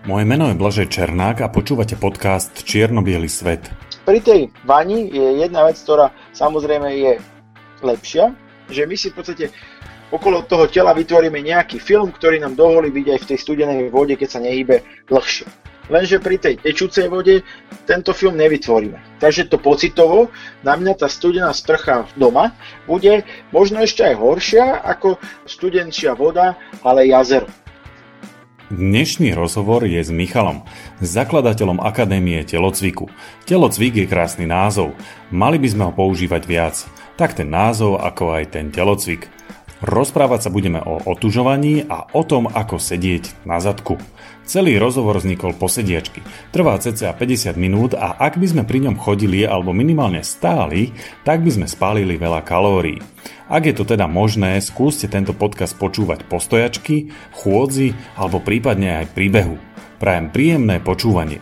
Moje meno je Blažej Černák a počúvate podcast Čierno-biely svet. Pri tej vani je jedna vec, ktorá samozrejme je lepšia, že my si v podstate okolo toho tela vytvoríme nejaký film, ktorý nám dovolí byť aj v tej studenej vode, keď sa nehýbe dlhšie. Lenže pri tej tečúcej vode tento film nevytvoríme. Takže to pocitovo na mňa tá studená sprcha doma bude možno ešte aj horšia ako studenčia voda, ale jazero. Dnešný rozhovor je s Michalom, zakladateľom Akadémie telocviku. Telocvik je krásny názov, mali by sme ho používať viac, tak ten názov ako aj ten telocvik. Rozprávať sa budeme o otužovaní a o tom, ako sedieť na zadku. Celý rozhovor vznikol po sediačky. Trvá cca 50 minút a ak by sme pri ňom chodili alebo minimálne stáli, tak by sme spálili veľa kalórií. Ak je to teda možné, skúste tento podcast počúvať po stojačky, chôdzi alebo prípadne aj pri behu. Prajem príjemné počúvanie.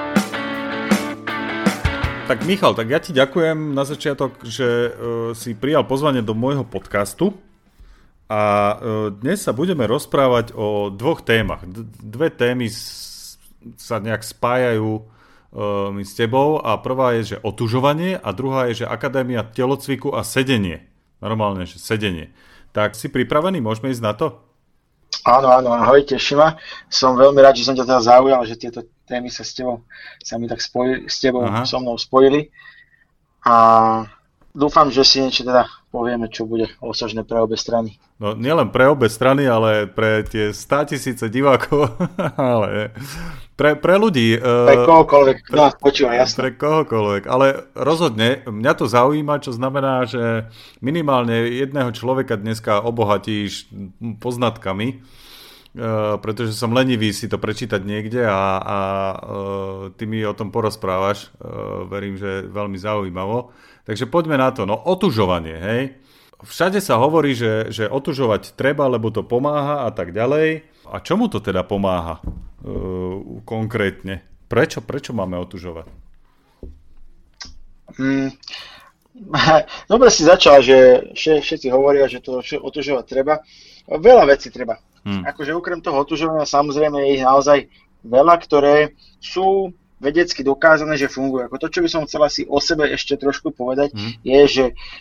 Tak Michal, tak ja ti ďakujem na začiatok, že si prijal pozvanie do môjho podcastu. A dnes sa budeme rozprávať o dvoch témach. Dve témy sa nejak spájajú s tebou a prvá je, že otužovanie a druhá je, že Akadémia telocviku a sedenie. Normálne, že sedenie. Tak si pripravený? Môžeme ísť na to? Áno, ahoj, teší ma. Som veľmi rád, že som ťa teda zaujal, že tieto témy sa mi tak spojili, s tebou so mnou spojili. A dúfam, že si niečo teda povieme, čo bude osožné pre obe strany. No nielen pre obe strany, ale pre tie 100 000 divákov, ale pre ľudí. Pre kohokoľvek, no počúva, jasne. Pre kohokoľvek, ale rozhodne mňa to zaujíma, čo znamená, že minimálne jedného človeka dneska obohatíš poznatkami, pretože som lenivý si to prečítať niekde a ty mi o tom porozprávaš, verím, že veľmi zaujímavo. Takže poďme na to, no otužovanie, hej. Všade sa hovorí, že otužovať treba, lebo to pomáha a tak ďalej. A čomu to teda pomáha konkrétne? Prečo máme otužovať? Dobre si začal, že všetci hovoria, že to otužovať treba. Veľa vecí treba. Akože okrem toho otužovania samozrejme je ich naozaj veľa, ktoré sú vedecky dokázané, že fungujú. Ako to, čo by som chcel asi o sebe ešte trošku povedať, je, že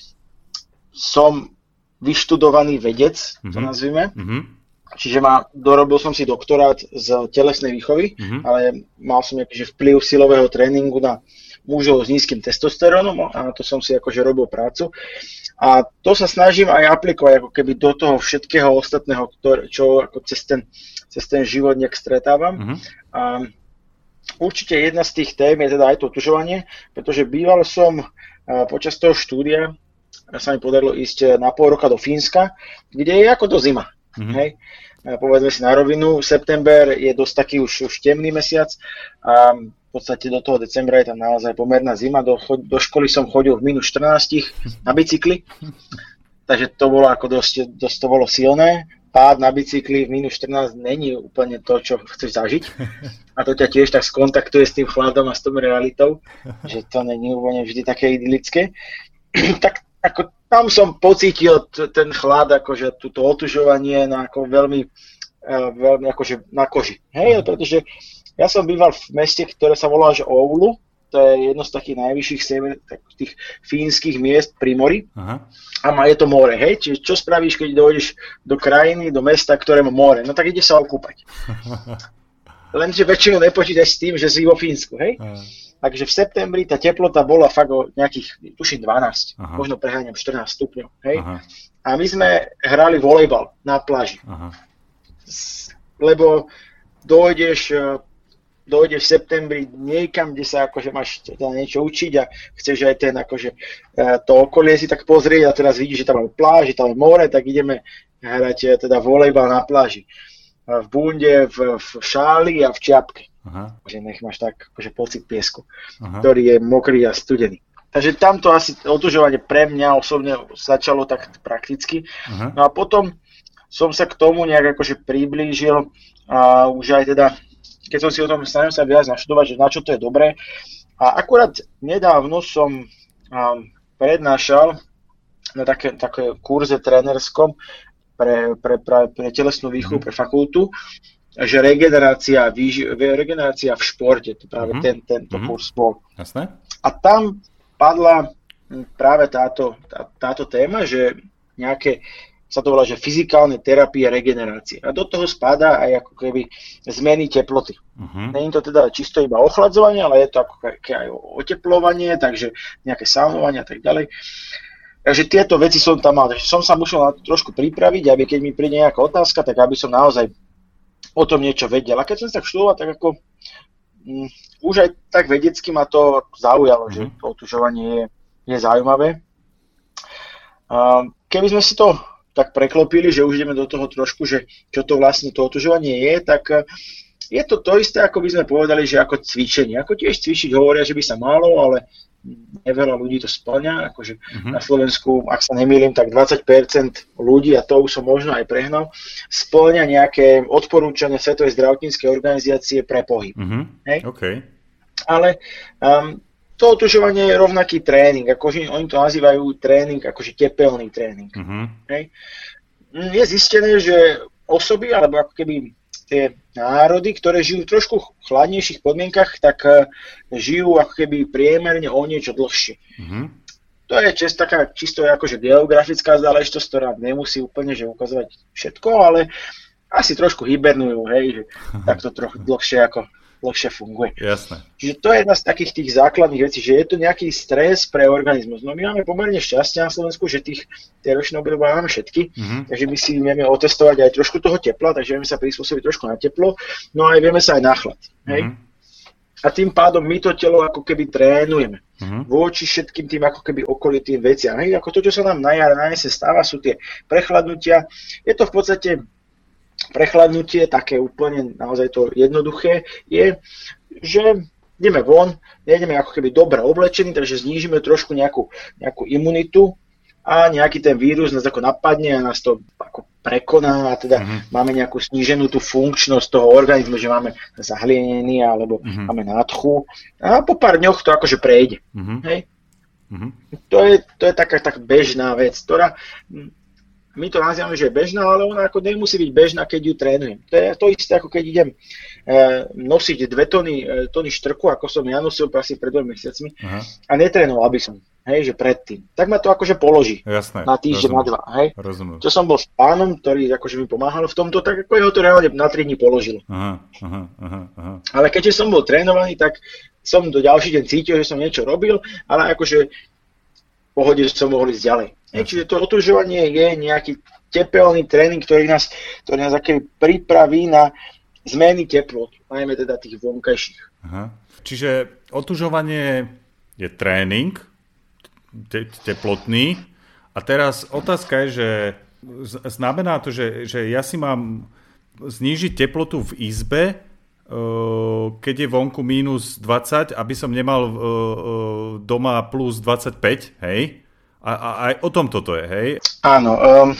som vyštudovaný vedec, to nazvime. Čiže dorobil som si doktorát z telesnej výchovy, ale mal som nejaký vplyv silového tréningu na mužov s nízkym testosterónom a na to som si akože robil prácu. A to sa snažím aj aplikovať ako keby do toho všetkého ostatného, čo ako cez ten život nejak stretávam. A určite jedna z tých tém je teda aj to otužovanie, pretože býval som počas toho štúdia, sa mi podarilo ísť na pol roka do Fínska, kde je ako do zima. Hej? Povedzme si na rovinu, september je dosť taký už temný mesiac a v podstate do toho decembra je tam naozaj pomerná zima. Do školy som chodil v minus 14 na bicykli, takže to bolo ako dosť to bolo silné. Pád na bicykli v minus 14 není úplne to, čo chceš zažiť. A to ťa tiež tak skontaktuje s tým chladom a s tou realitou, že to není úplne vždy také idylické. Tak ako tam som pocítil ten chlad, akože túto otužovanie ako veľmi akože na koži. Hej, pretože ja som býval v meste, ktoré sa volá že Oulu, to je jedno z takých najvyšších tých fínskych miest pri mori. Aha. A je to more, hej? Čiže čo spravíš, keď dojdeš do krajiny, do mesta, ktoré má more? No tak ideš sa okúpať. Lenže väčšinou nepočítaš s tým, že si vo Fínsku, hej? Aha. Takže v septembri tá teplota bola fakt o nejakých, tuším 12, aha, možno preháňam 14 stupňov, hej? Aha. A my sme hrali volejbal na pláži. Aha. Lebo dojdeš v septembri niekam, kde sa akože máš teda niečo učiť a chceš aj ten akože to okolie si tak pozrieť a teraz vidíš, že tam je pláž, že tam je more, tak ideme hrať teda volejbal na pláži. V bunde, v šáli a v čiapke. Aha. Že nech máš tak akože pocit piesku, aha, ktorý je mokrý a studený. Takže tamto asi otužovanie pre mňa osobne začalo tak prakticky. Aha. No a potom som sa k tomu nejak akože priblížil a už aj teda, keď som si o tom snažil sa viac naštudovať, že na čo to je dobré. A akurát nedávno som prednášal na také kurze trénerskom pre telesnú výchovu, pre fakultu. že regenerácia v športe, to práve tento kurz bol. Jasné. A tam padla práve táto téma, že nejaké, sa to volá, že fyzikálne terapie regenerácie. A do toho spadá aj ako keby zmeny teploty. Nie je to teda čisto iba ochladzovanie, ale je to ako aj oteplovanie, takže nejaké saunovanie a tak ďalej. Takže tieto veci som tam mal, takže som sa musel na to trošku pripraviť, aby keď mi príde nejaká otázka, tak aby som naozaj o tom niečo vedel. A keď som sa tak študoval, tak ako už aj tak vedecky ma to zaujalo, že to otužovanie je zaujímavé. Keby sme si to tak preklopili, že už ideme do toho trošku, že čo to vlastne to otužovanie je, tak je to isté, ako by sme povedali, že ako cvičenie. Ako tiež cvičiť hovoria, že by sa malo, ale neveľa ľudí to spĺňa. Akože na Slovensku, ak sa nemýlim, tak 20% ľudí, a to už som možno aj prehnal, spĺňa nejaké odporúčania Svetovej zdravotníckej organizácie pre pohyb. Hej? Okay. Ale to otužovanie je rovnaký tréning, akože oni to nazývajú tréning, akože tepelný tréning. Hej? Je zistené, že osoby, alebo ako keby tie národy, ktoré žijú v trošku chladnejších podmienkach, tak žijú ako keby priemerne o niečo dlhšie. To je taká čisto akože geografická záležitosť, ktorá nemusí úplne že ukazovať všetko, ale asi trošku hibernujú, hej, že takto trochu dlhšie funguje. Jasné. Čiže to je jedna z takých tých základných vecí, že je to nejaký stres pre organizmus. No my máme pomerne šťastie na Slovensku, že tie ročné obdobia máme všetky, takže my si vieme otestovať aj trošku toho tepla, takže vieme sa prispôsobiť trošku na teplo, no aj vieme sa aj na chlad. Hej? A tým pádom my to telo ako keby trénujeme voči všetkým tým ako keby okolitým veciam. Hej? Ako to, čo sa nám na jar, na jeseň stáva, sú tie prechladnutia. Je to v podstate prechladnutie, také úplne naozaj to jednoduché, je, že ideme von, nejdeme ako keby dobre oblečení, takže znížime trošku nejakú imunitu a nejaký ten vírus nás ako napadne a nás to ako prekoná a teda máme nejakú sníženú tú funkčnosť toho organizmu, že máme zahlienený alebo máme nádchu a po pár dňoch to akože prejde. Hej? To je taká bežná vec, ktorá my to nazývame, že je bežná, ale ona ako nemusí byť bežná, keď ju trénujem. To je to isté, ako keď idem nosiť 2 tony štrku, ako som ja nosil asi pred 2 mesiacmi a netrénoval by som, hej, že predtým. Tak ma to akože položí. Jasné, na týždeň, na 2, hej. Rozumiem. Čo som bol s pánom, ktorý akože mi pomáhal v tomto, tak ako jeho to reálne na 3 dní položilo. Ale keďže som bol trénovaný, tak som do ďalší deň cítil, že som niečo robil, ale akože v pohode som mohol ísť ďalej. Čiže to otužovanie je nejaký tepelný tréning, ktorý nás pripraví na zmeny teplot, najmä teda tých vonkajších. Čiže otužovanie je tréning teplotný a teraz otázka je, že znamená to, že ja si mám znížiť teplotu v izbe, keď je vonku minus 20, aby som nemal doma plus 25, hej? A aj o tom toto je, hej? Áno.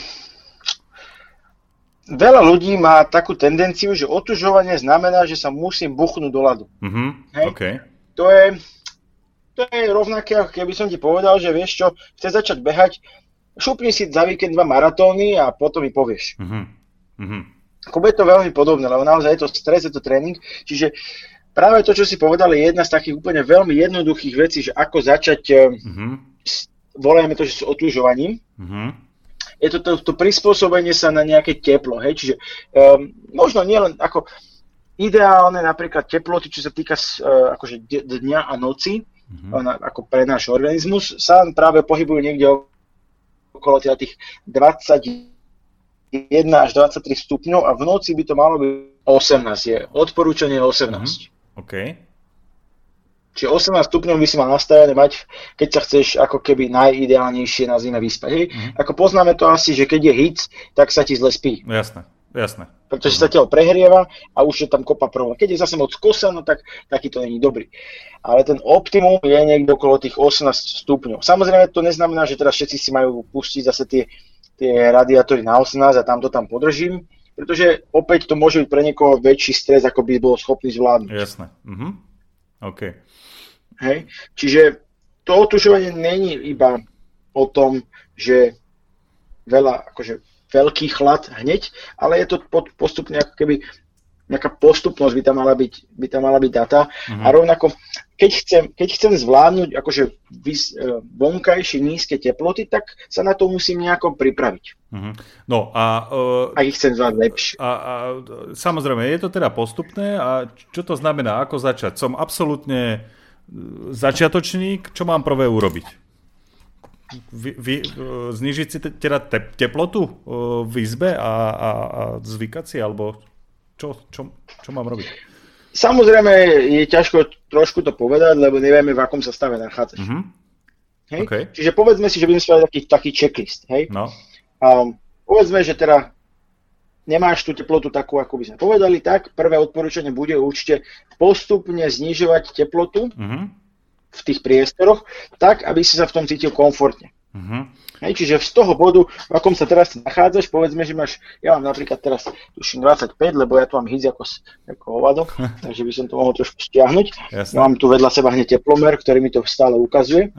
Veľa ľudí má takú tendenciu, že otužovanie znamená, že sa musím buchnúť do ľadu. Hej? Okay. To je rovnaké, ako keby som ti povedal, že vieš čo, chceš začať behať, šupni si za víkend 2 maratóny a potom mi povieš. Ako je to veľmi podobné, lebo naozaj je to stres, je to tréning, čiže práve to, čo si povedal, je jedna z takých úplne veľmi jednoduchých vecí, že ako začať volajme to, že s otužovaním. Je to prispôsobenie sa na nejaké teplo, hej, čiže možno nielen ako ideálne napríklad teploty, čo sa týka akože dňa a noci, ako pre náš organizmus, sa práve pohybujú niekde okolo tých 21 až 23 stupňov a v noci by to malo byť 18, je odporúčanie 18. OK. Čiže 18 stupňov by si mal nastavené mať, keď sa chceš ako keby najideálnejšie na zime vyspať. Hej? Ako poznáme to asi, že keď je hic, tak sa ti zle spí. Jasné. Pretože sa telo prehrieva a už je tam kopa problém. Keď je zase moc kosa, no tak taký to není dobrý. Ale ten optimum je niekde okolo tých 18 stupňov. Samozrejme to neznamená, že teraz všetci si majú pustiť zase tie radiátory na 18 a tam podržím, pretože opäť to môže byť pre niekoho väčší stres, ako by bol schopný zvládnuť. Jasné. OK. Hej. Čiže to otužovanie není iba o tom, že veľký chlad hneď, ale je to postupne ako keby nejaká postupnosť by tam mala byť data. A rovnako, keď chcem zvládnuť akože vonkajšie nízke teploty, tak sa na to musím nejako pripraviť. No a ich chcem zvládať lepšie. A samozrejme, je to teda postupné a čo to znamená, ako začať? Som absolútne začiatočník, čo mám prvé urobiť? Znižiť si teda teplotu v izbe a zvykať si, alebo čo mám robiť? Samozrejme, je ťažko trošku to povedať, lebo nevieme, v akom sa stave nachádzaš. Hej? Okay. Čiže povedzme si, že by sme spravili taký checklist. Hej? No. Povedzme, že teda nemáš tú teplotu takú, ako by sme povedali, tak prvé odporúčanie bude určite postupne znižovať teplotu v tých priestoroch, tak, aby si sa v tom cítil komfortne. Hej, čiže z toho bodu, v akom sa teraz nachádzaš, povedzme, že ja mám napríklad teraz tuším 25, lebo ja tu mám hýdz ako hovado, takže by som to mohol trošku stiahnuť. Ja mám tu vedľa seba hneď teplomer, ktorý mi to stále ukazuje.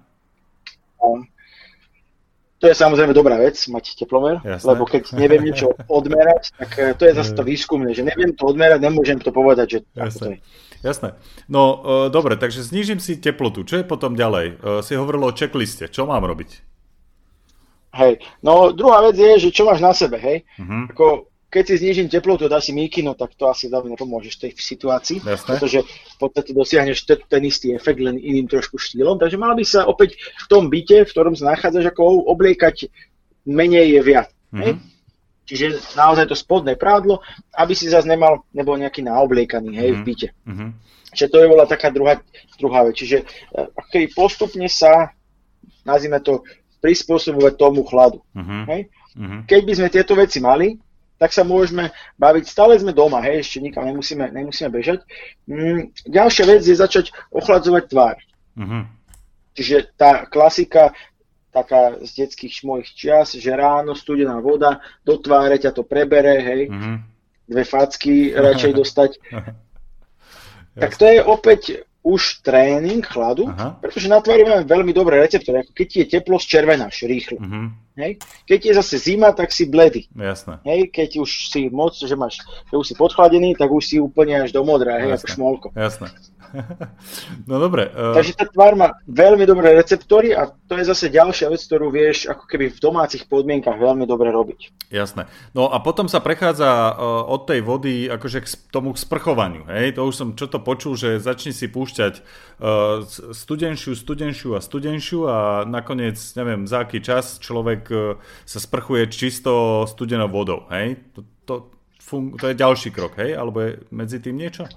To je samozrejme dobrá vec, mať teplomer, lebo keď neviem niečo odmerať, tak to je zase to výskumné, že neviem to odmerať, nemôžem to povedať, že ako to je. Jasné. No, dobre, takže znížim si teplotu. Čo je potom ďalej? Si hovoril o checkliste. Čo mám robiť? Hej, no druhá vec je, že čo máš na sebe, hej? Ako, keď si znížim teplotu, dá si mikino, tak to asi veľmi nepomôžeš v tej situácii, pretože v podstate dosiahneš ten istý efekt, len iným trošku štýlom. Takže mal by sa opäť v tom byte, v ktorom sa nachádzaš, ako obliekať menej je viac. Hej? Čiže naozaj to spodné prádlo, aby si zase nebol nejaký naobliekaný, hej, v byte. Čiže to je bola taká druhá vec. Čiže keď postupne sa, nazvime to, prispôsobovať tomu chladu. Hej? Keď by sme tieto veci mali, tak sa môžeme baviť, stále sme doma, hej, ešte nikam nemusíme bežať. Ďalšia vec je začať ochladzovať tvár. Čiže tá klasika, taká z detských mojich čias, že ráno studená voda, do tváre ťa to prebere, hej, 2 facky radšej dostať. Tak to je opäť už tréning chladu, pretože na tvári máme veľmi dobré receptory, ako keď ti je teplo, zčervenáš rýchlo. Hej. Keď je zase zima, tak si bledý. Jasné. Hej. Keď už si moc, že už si podchladený, tak už si úplne až do modra, hej, ako šmolko. Jasné. No dobre. Takže tá tvár má veľmi dobré receptory a to je zase ďalšia vec, ktorú vieš ako keby v domácich podmienkach veľmi dobre robiť. Jasné. No a potom sa prechádza od tej vody akože k tomu sprchovaniu. Hej? To už som čo to počul, že začni si púšťať studenšiu a nakoniec, neviem, za aký čas človek sa sprchuje čisto studenou vodou. Hej? To je ďalší krok, hej? Alebo je medzi tým niečo?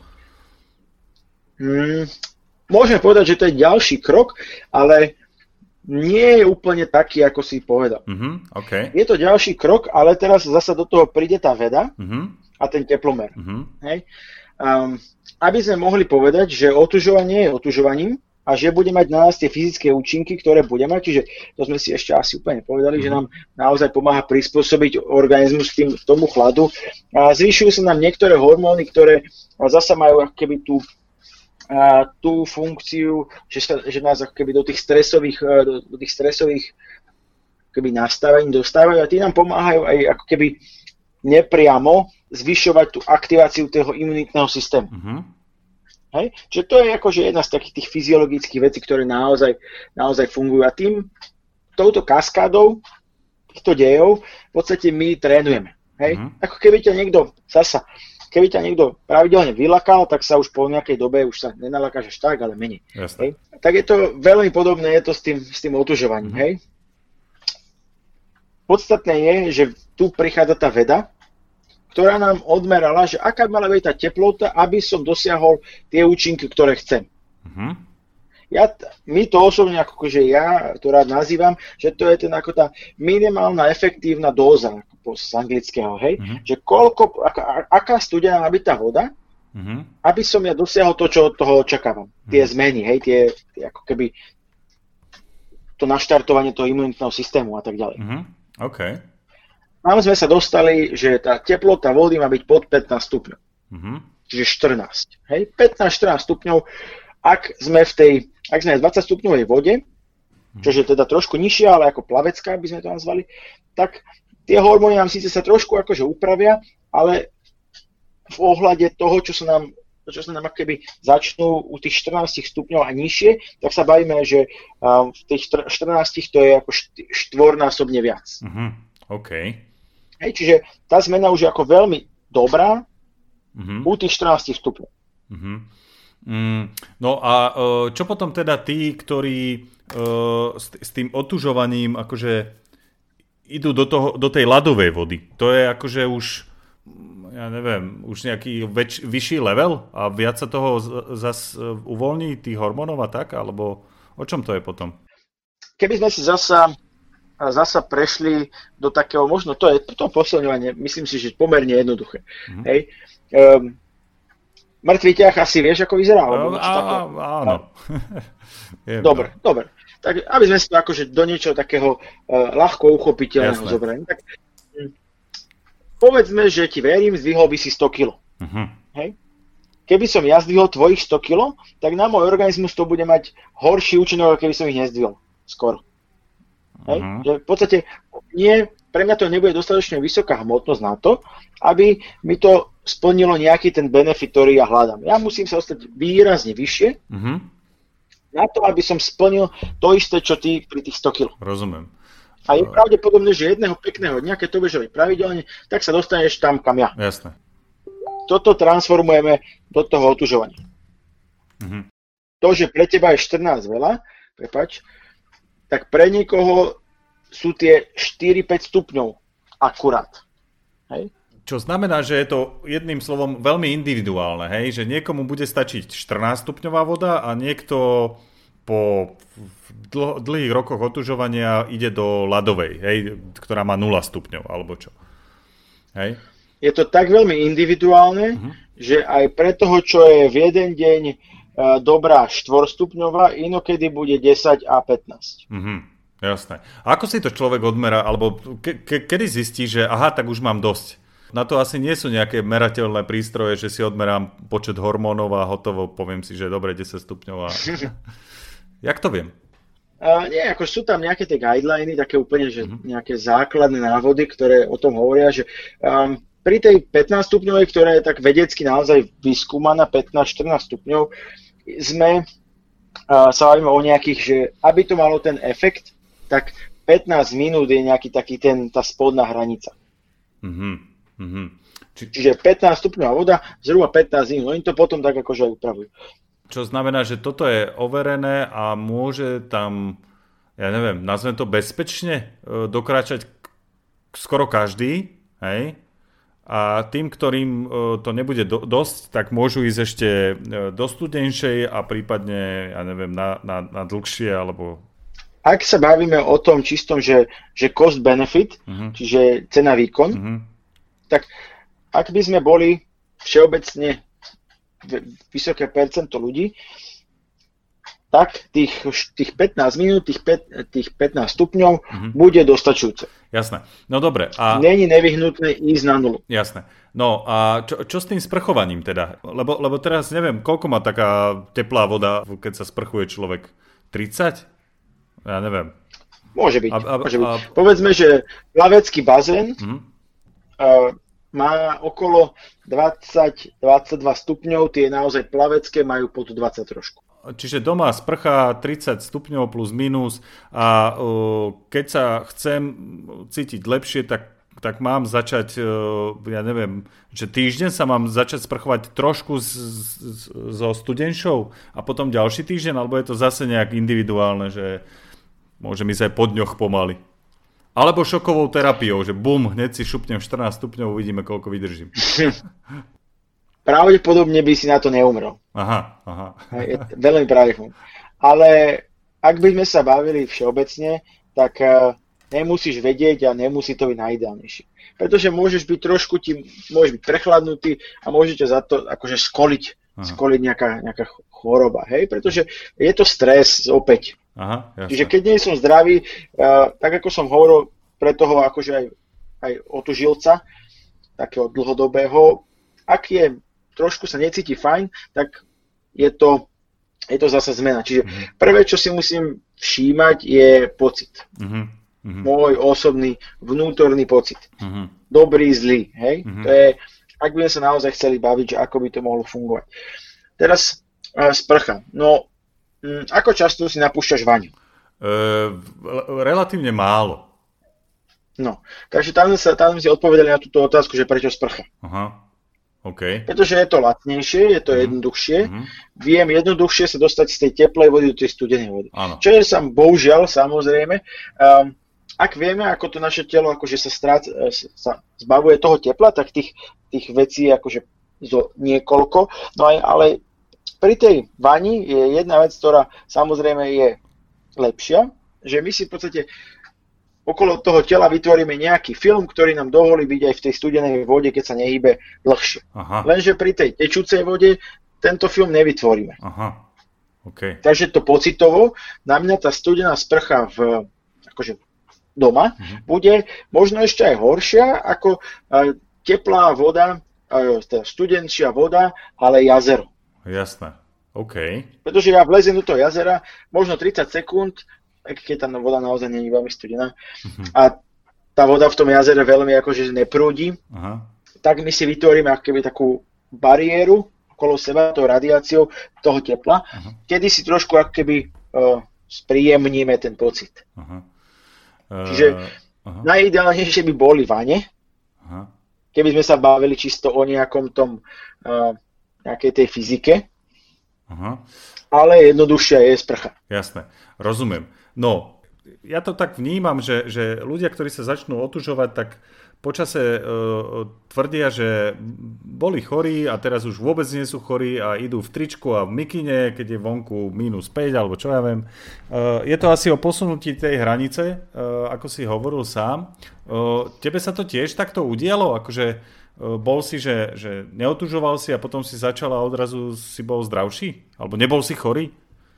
Môžeme povedať, že to je ďalší krok, ale nie je úplne taký, ako si povedal. Okay. Je to ďalší krok, ale teraz zasa do toho príde tá veda a ten teplomer. Hej? Aby sme mohli povedať, že otužovanie je otužovaním a že bude mať na nás tie fyzické účinky, ktoré bude mať, čiže to sme si ešte asi úplne povedali, že nám naozaj pomáha prispôsobiť organizmus tomu chladu. A zvyšujú sa nám niektoré hormóny, ktoré zasa majú ako keby tú funkciu, že nás ako keby do tých stresových keby nastavení dostávajú a tí nám pomáhajú aj ako keby nepriamo zvyšovať tú aktiváciu toho imunitného systému. Hej? Čiže to je akože jedna z takých tých fyziologických vecí, ktoré naozaj fungujú a touto kaskádou týchto dejov v podstate my trénujeme. Hej? Ako keby ťa niekto pravidelne vylakal, tak sa už po nejakej dobe už sa nenalakáš až tak, ale menej. Hej? Tak je to veľmi podobné, je to s tým otužovaním. Hej? Podstatné je, že tu prichádza tá veda, ktorá nám odmerala, že aká mala byť tá teplota, aby som dosiahol tie účinky, ktoré chcem. My to osobne, akože ja to rád nazývam, že to je ako tá minimálna efektívna dóza, z anglického, hej, že aká studená má byť tá voda, aby som ja dosiahol to, čo od toho očakávam. Tie zmeny, hej, tie ako keby to naštartovanie toho imunitného systému a tak ďalej. OK. Tam sme sa dostali, že tá teplota vody má byť pod 15 stupňov. Čiže 14. Hej, 15-14 stupňov. Ak sme v 20 stupňovej vode, čo je teda trošku nižšia, ale ako plavecká by sme to nazvali, tak tie hormóny nám síce sa trošku akože upravia, ale v ohľade toho, čo sa nám ako keby začnú u tých 14 stupňov a nižšie, tak sa bavíme, že v tých 14 to je ako štvornásobne viac. OK. Hej, čiže tá zmena už je ako veľmi dobrá u tých 14 stupňov. No a čo potom teda tí, ktorí s tým otužovaním akože idú do tej ľadovej vody? To je akože už, ja neviem, už nejaký vyšší level a viac sa toho zas uvoľní tých hormónov a tak? Alebo o čom to je potom? Keby sme si zasa prešli do takého, možno to posilňovanie, myslím si, že pomerne jednoduché. Hej. Mŕtvý ťah asi vieš, ako vyzerá? Áno. Dobre. Tak, aby sme si to akože do niečoho takého ľahko uchopiteľného zobrali. Tak, povedzme, že ti verím, zdvihol by si 100 kg. Hej? Keby som ja zdvihol tvojich 100 kg, tak na môj organizmus to bude mať horší účinok, keby som ich nezdvihol. Skoro. Hej? Že v podstate pre mňa to nebude dostatočne vysoká hmotnosť na to, aby mi to splnilo nejaký ten benefit, ktorý ja hľadám. Ja musím sa ostať výrazne vyššie na to, aby som splnil to isté, čo ty pri tých 100 kg. Rozumiem. A je pravdepodobné, že jedného pekného dňa, keď to budeš robiť pravidelne, tak sa dostaneš tam, kam ja. Jasné. Toto transformujeme do toho otužovania. To, že pre teba je 14 veľa, tak pre niekoho sú tie 4-5 stupňov akurát. Hej? Čo znamená, že je to jedným slovom veľmi individuálne, hej? Že niekomu bude stačiť 14 stupňová voda a niekto po dlhých rokoch otužovania ide do ľadovej, hej? Ktorá má 0 stupňov, alebo čo. Hej? Je to tak veľmi individuálne, že aj pre toho, čo je v jeden deň dobrá 4-stupňová, inokedy bude 10 a 15. Jasné. A ako si to človek odmerá, alebo kedy zistí, že aha, tak už mám dosť? Na to asi nie sú nejaké merateľné prístroje, že si odmerám počet hormónov a hotovo, poviem si, že dobre, 10 stupňov. Jak to viem? Nie, ako sú tam nejaké tie guideliny, také úplne, že nejaké základné návody, ktoré o tom hovoria, že pri tej 15 stupňovej, ktorá je tak vedecky naozaj vyskúmaná, 15-14 stupňov, sme sa bavíme o nejakých, že aby to malo ten efekt, tak 15 minút je nejaký taký tá spodná hranica. Čiže 15 stupňová voda, zhruba 15 minút, oni to potom tak akože upravujú. Čo znamená, že toto je overené a môže tam, ja neviem, nazvem to bezpečne, dokráčať skoro každý, hej? A tým, ktorým to nebude dosť, tak môžu ísť ešte do studenšej a prípadne, ja neviem, na dlhšie, alebo... Ak sa bavíme o tom čistom, že cost benefit, čiže cena výkon, tak ak by sme boli všeobecne vysoké percento ľudí, tak tých 15 minút, tých 15 stupňov bude dostačujúce. Jasné. No dobre. Není nevyhnutné ísť na nulu. Jasné. No a čo s tým sprchovaním teda? Lebo teraz neviem, koľko má taká teplá voda, keď sa sprchuje človek? 30? Ja neviem. Môže byť. Povedzme, že plavecký bazén má okolo 20-22 stupňov, tie naozaj plavecké majú pod 20 trošku. Čiže doma sprcha 30 stupňov plus minus a keď sa chcem cítiť lepšie, tak mám začať, ja neviem, že týždeň sa mám začať sprchovať trošku so studenšou a potom ďalší týždeň, alebo je to zase nejak individuálne, že môžem ísť aj po dňoch pomaly. Alebo šokovou terapiou, že bum, hneď si šupnem 14 stupňov, uvidíme, koľko vydržím. Pravdepodobne by si na to neumrel. Aha. Je veľmi pravdepodobné. Ale ak by sme sa bavili všeobecne, tak nemusíš vedieť a nemusí to byť najideálnejšie. Pretože môžeš byť môžeš byť prechladnutý a môžete za to akože skoliť nejaká choroba. Hej? Pretože je to stres opäť. Aha, čiže keď nie som zdravý, tak ako som hovoril, pre toho akože aj otužilca, takého dlhodobého, ak trošku sa necíti fajn, tak je to zase zmena. Čiže prvé, čo si musím všímať, je pocit. Môj osobný vnútorný pocit. Dobrý, zlý. Hej? To je ak by sme sa naozaj chceli baviť, že ako by to mohlo fungovať. Teraz sprcha. No, ako často si napúšťaš vaňu? Relatívne málo. No, takže tam sme si odpovedali na túto otázku, že prečo sprcha. Aha, OK. Pretože je to lacnejšie, je to jednoduchšie. Viem jednoduchšie sa dostať z tej teplej vody do tej studenej vody. Áno. Čo je bohužiaľ, samozrejme, ak vieme, ako to naše telo akože sa zbavuje toho tepla, tak tých vecí je akože niekoľko. No ale pri tej vani je jedna vec, ktorá samozrejme je lepšia, že my si v podstate okolo toho tela vytvoríme nejaký film, ktorý nám dovolí byť aj v tej studenej vode, keď sa nehýbe dlhšie. Aha. Lenže pri tej tečúcej vode tento film nevytvoríme. Aha. Okay. Takže to pocitovo, na mňa tá studená sprcha akože doma bude možno ešte aj horšia ako teplá voda, teda studenčia voda, ale jazero. Jasné. OK. Pretože ja vlezem do toho jazera, možno 30 sekúnd, keď tá voda naozaj nie je veľmi studená, a tá voda v tom jazere veľmi akože neprúdi, tak my si vytvoríme akoby takú bariéru okolo seba, tou radiáciou toho tepla, kedy si trošku akoby spríjemníme ten pocit. Čiže najideálnejšie by boli vane, keby sme sa bavili čisto o nejakom tom, nejakej tej fyzike, ale jednoduchšia je sprcha. Jasné, rozumiem. No, ja to tak vnímam, že ľudia, ktorí sa začnú otužovať, tak počase tvrdia, že boli chorí a teraz už vôbec nie sú chorí a idú v tričku a v mikine, keď je vonku -5 alebo čo ja viem. Je to asi o posunutí tej hranice, ako si hovoril sám. Tebe sa to tiež takto udialo? Akože bol si, že neotužoval si a potom si začal a odrazu si bol zdravší? Alebo nebol si chorý?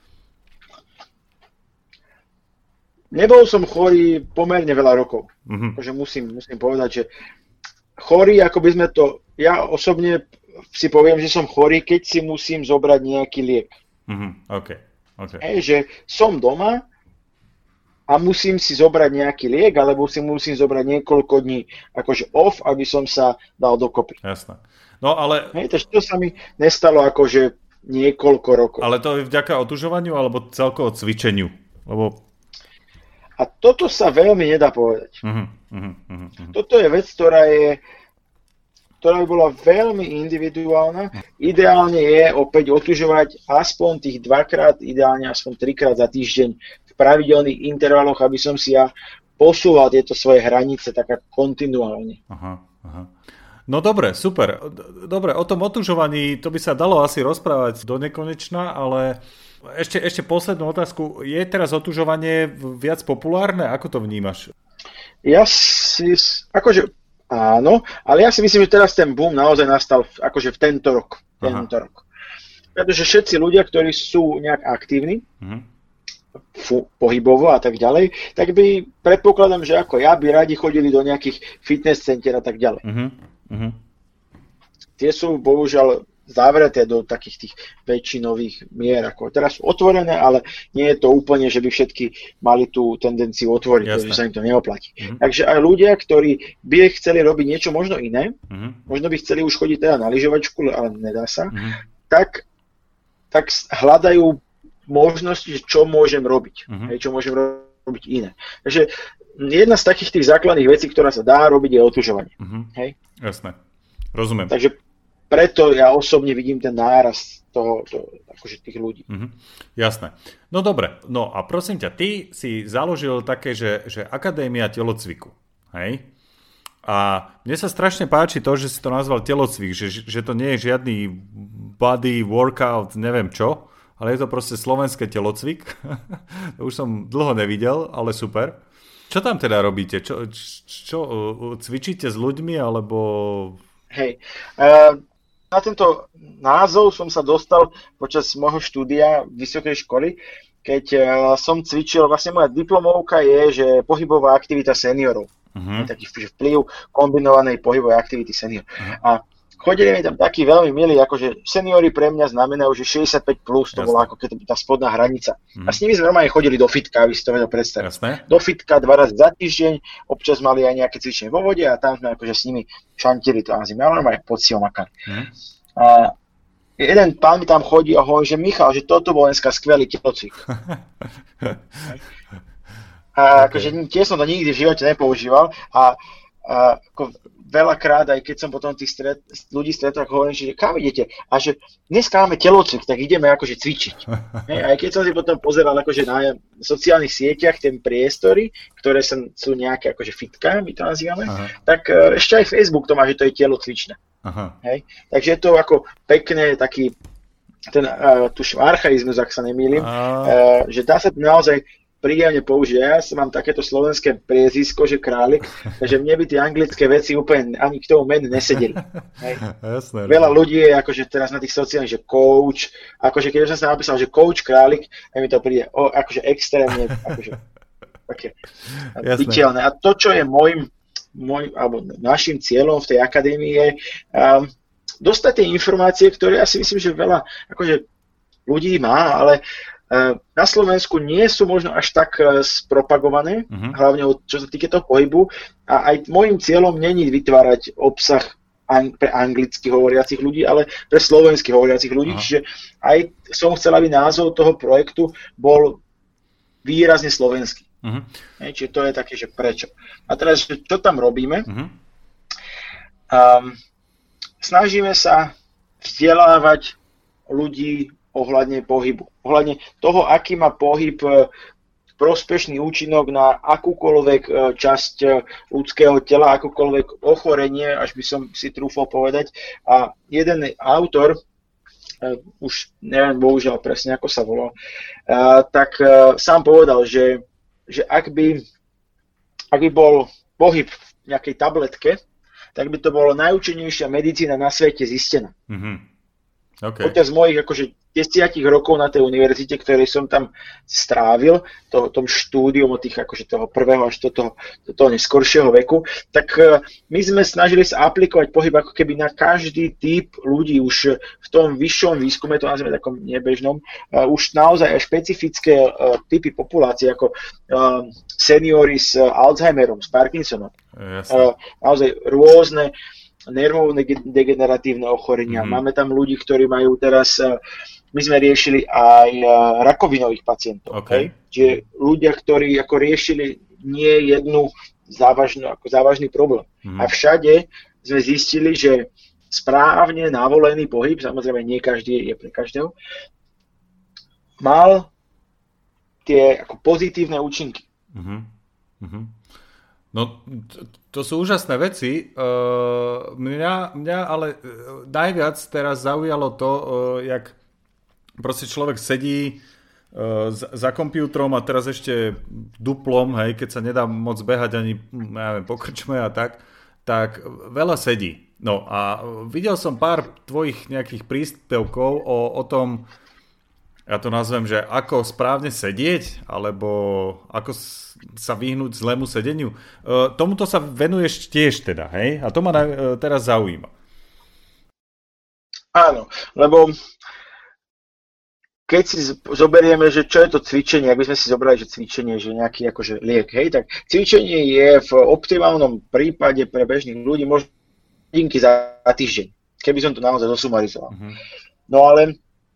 Nebol som chorý pomerne veľa rokov. Takže musím povedať, že chorý, ako by sme to... Ja osobne si poviem, že som chorý, keď si musím zobrať nejaký liek. Okay. Že som doma a musím si zobrať nejaký liek, alebo si musím zobrať niekoľko dní akože off, aby som sa dal dokopy. Jasné. No ale... Takže to sa mi nestalo akože niekoľko rokov. Ale to je vďaka otužovaniu alebo celkovo cvičeniu? Lebo... A toto sa veľmi nedá povedať. Toto je vec, ktorá by bola veľmi individuálna. Ideálne je opäť otužovať aspoň tých 2-krát, ideálne aspoň 3-krát za týždeň v pravidelných intervaloch, aby som si ja posúval tieto svoje hranice tak kontinuálne. No dobre, super. Dobre, o tom otužovaní to by sa dalo asi rozprávať do nekonečna, ale ešte poslednú otázku. Je teraz otužovanie viac populárne? Ako to vnímaš? Áno, ale ja si myslím, že teraz ten boom naozaj nastal akože v tento rok. Pretože všetci ľudia, ktorí sú nejak aktívni, pohybovo a tak ďalej, tak by predpokladám, že ako ja by radi chodili do nejakých fitness center a tak ďalej. Tie sú bohužiaľ zavreté do takých tých väčšinových mier. Ako teraz sú otvorené, ale nie je to úplne, že by všetky mali tú tendenciu otvoriť, pretože sa im to neoplatí. Takže aj ľudia, ktorí by chceli robiť niečo možno iné, možno by chceli už chodiť teda na lyžovačku, ale nedá sa, tak hľadajú možnosti, čo môžem robiť. Čo môžem robiť iné. Takže jedna z takých tých základných vecí, ktorá sa dá robiť, je otužovanie. Jasné. Rozumiem. Takže preto ja osobne vidím ten nárast akože tých ľudí. Jasné. No dobre. No a prosím ťa, ty si založil také, že Akadémia telocviku. Hej? A mne sa strašne páči to, že si to nazval telocvik, že to nie je žiadny body workout, neviem čo, ale je to proste slovenské telocvik. To už som dlho nevidel, ale super. Čo tam teda robíte? Čo cvičíte s ľuďmi, alebo... Hej, na tento názov som sa dostal počas môjho štúdia vysokej školy, keď som cvičil, vlastne moja diplomovka je, že pohybová aktivita seniorov. Taký vplyv kombinovanej pohybovej aktivity seniorov. A chodili mi tam takí veľmi milí, akože seniori pre mňa znamenajú, že 65 plus, to bola ako keď tá spodná hranica. A s nimi sme normálne chodili do fitka, aby si to vedel predstaviť. Do fitka 2 razy za týždeň, občas mali aj nejaké cvičenie vo vode a tam sme akože s nimi šantili to nazvime, ale normálne poctivo makali. A jeden pán mi tam chodí a hovorí, že Michal, že toto bol dneska skvelý telocvik. A akože tiež som to nikdy v živote nepoužíval a ako veľakrát, aj keď som potom tých ľudí stretol, hovorím, že kam idete? A že dneska máme telocvik, tak ideme akože cvičiť. Aj keď som si potom pozeral akože na sociálnych sieťach tie priestory, ktoré sú nejaké akože fitka, my to nazývame, tak ešte aj Facebook to má, že to je telocvičné. Hej? Takže je to ako pekné, taký ten tuším archaizmus, ak sa nemýlim, že dá sa naozaj príjemne použiť. Ja mám takéto slovenské priezvisko, že králik, takže mne by tie anglické veci úplne ani k tomu menu nesedeli. Jasné, veľa ľudí je akože teraz na tých sociálnych, že coach, akože keď som sa napísal, že coach králik, aj mi to príde akože extrémne, akože také byteľné. A to, čo je môjim alebo našim cieľom v tej akadémii je dostať tie informácie, ktoré ja si myslím, že veľa akože ľudí má, ale na Slovensku nie sú možno až tak spropagované, hlavne čo sa týka toho pohybu. A aj môjim cieľom není vytvárať obsah pre anglicky hovoriacich ľudí, ale pre slovensky hovoriacich ľudí. Čiže aj som chcel, aby názov toho projektu bol výrazne slovenský. Čiže to je také, že prečo. A teraz, čo tam robíme? Snažíme sa vzdelávať ľudí ohľadne pohybu. Ohľadne toho, aký má pohyb prospešný účinok na akúkoľvek časť ľudského tela, akúkoľvek ochorenie, až by som si trúfol povedať. A jeden autor, už neviem bohužiaľ presne, ako sa volal, tak sám povedal, že ak by bol pohyb v nejakej tabletke, tak by to bolo najúčinnejšia medicína na svete zistená. Počas mojich akože 10 rokov na tej univerzite, ktoré som tam strávil, tom štúdium od tých akože toho prvého až do toho neskoršieho veku, tak my sme snažili sa aplikovať pohyb ako keby na každý typ ľudí už v tom vyššom výskume, to nazveme takom nebežnom, už naozaj aj špecifické typy populácie, ako seniory s Alzheimerom, s Parkinsonom, naozaj rôzne nervovo-degeneratívne ochorenia. Máme tam ľudí, ktorí majú teraz, my sme riešili aj rakovinových pacientov. Čiže ľudia, ktorí ako riešili nie jednu závažný problém. A všade sme zistili, že správne navolený pohyb, samozrejme nie každý je pre každého, mal tie ako pozitívne účinky. No, to sú úžasné veci. Mňa ale najviac teraz zaujalo to, jak proste človek sedí za počítačom a teraz ešte duplom, hej, keď sa nedá moc behať ani po krčme a tak veľa sedí. No a videl som pár tvojich nejakých príspevkov o tom, ja to nazvem, že ako správne sedieť, alebo ako sa vyhnúť zlému sedeniu. Tomuto sa venuješ tiež teda, hej? A to ma teraz zaujíma. Áno, lebo keď si zoberieme, že čo je to cvičenie, ak by sme si zobrali, že cvičenie je nejaký akože liek, hej, tak cvičenie je v optimálnom prípade pre bežných ľudí možno hodinky za týždeň, keby som to naozaj zosumarizoval. No ale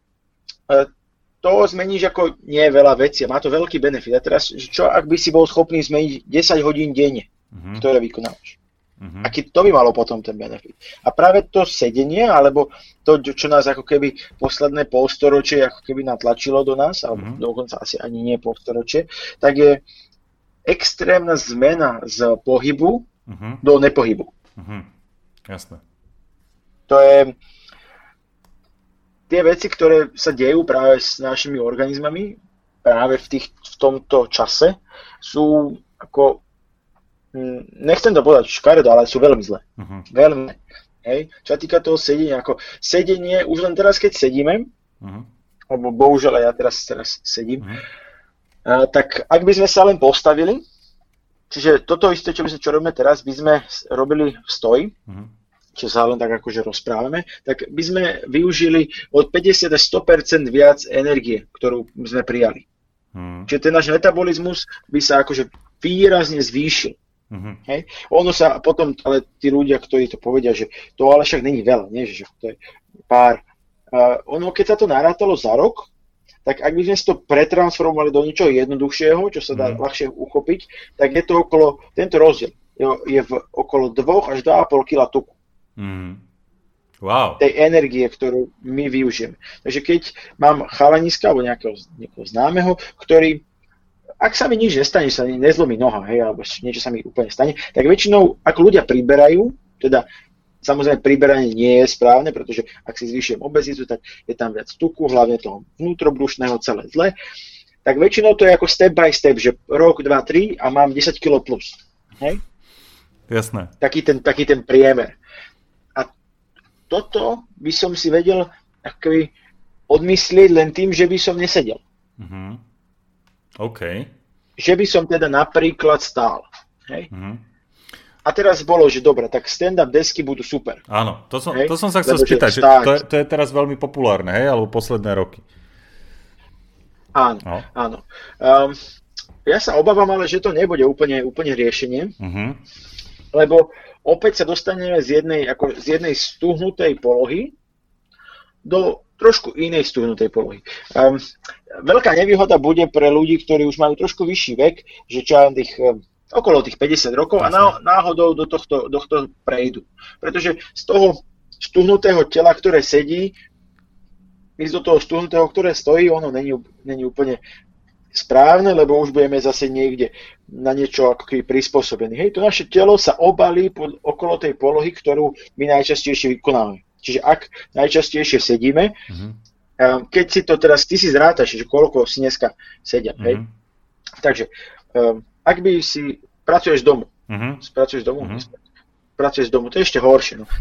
to zmeníš ako nie veľa vecí a má to veľký benefit. A teraz, čo ak by si bol schopný zmeniť 10 hodín denne, ktoré vykonávaš? Aký to by malo potom ten benefit? A práve to sedenie, alebo to, čo nás ako keby posledné polstoročie ako keby natlačilo do nás, alebo dokonca asi ani nie polstoročie, tak je extrémna zmena z pohybu do nepohybu. Jasné. To je tie veci, ktoré sa dejú práve s našimi organizmami, práve v tomto čase, sú ako, nechcem to povedať škaredo, ale sú veľmi zlé. Veľmi. Hej. Čo sa týka toho sedenia, ako sedenie, už len teraz, keď sedíme, lebo bohužiaľ ja teraz sedím, tak ak by sme sa len postavili, čiže toto isté, čo robíme teraz, by sme robili v stoji, čo sa len tak akože rozprávame, tak by sme využili od 50 až 100% viac energie, ktorú sme prijali. Čiže ten náš metabolizmus by sa akože výrazne zvýšil. Hej? Ono sa potom, ale tí ľudia, ktorí to povedia, že to ale však není veľa, nie? Že to je pár. Ono, keď sa to narátalo za rok, tak ak by sme to pretransformovali do niečoho jednoduchšieho, čo sa dá ľahšie uchopiť, tak je to okolo, tento rozdiel je v okolo 2 až 2,5 kg tuku. Wow. Tej energie, ktorú my využijeme. Takže keď mám chalaniska alebo nejakého známeho, ktorý, ak sa mi nič nestane, sa nezlomí noha, hej, alebo niečo sa mi úplne stane, tak väčšinou, ako ľudia priberajú, teda samozrejme priberanie nie je správne, pretože ak si zvýšujem obezitu, tak je tam viac tuku, hlavne toho vnútrobrušného, celé zle, tak väčšinou to je ako step by step, že rok, 2, 3 a mám 10 kg plus. Hej? Jasné. Taký ten priemer. Toto by som si vedel akoby odmyslieť len tým, že by som nesedel. OK. Že by som teda napríklad stál. Hej? A teraz bolo, že dobre, tak stand-up desky budú super. Áno, to som sa chcel spýtať, že to je teraz veľmi populárne, hej, alebo posledné roky. Áno, áno. Ja sa obávam, ale že to nebude úplne riešenie, lebo opäť sa dostaneme z jednej stuhnutej polohy do trošku inej stuhnutej polohy. Veľká nevýhoda bude pre ľudí, ktorí už majú trošku vyšší vek, že okolo tých 50 rokov a náhodou do tohto prejdu. Pretože z toho stuhnutého tela, ktoré sedí, ísť do toho stuhnutého, ktoré stojí, ono není úplne správne, lebo už budeme zase niekde na niečo ako keby prispôsobení. Hej, to naše telo sa obalí okolo tej polohy, ktorú my najčastejšie vykonávame. Čiže ak najčastejšie sedíme, keď si to teraz, ty si zrátaš, že koľko si dneska sedia, hej? Takže, ak by si pracuješ domu, pracuješ domu, to je ešte horšie, no.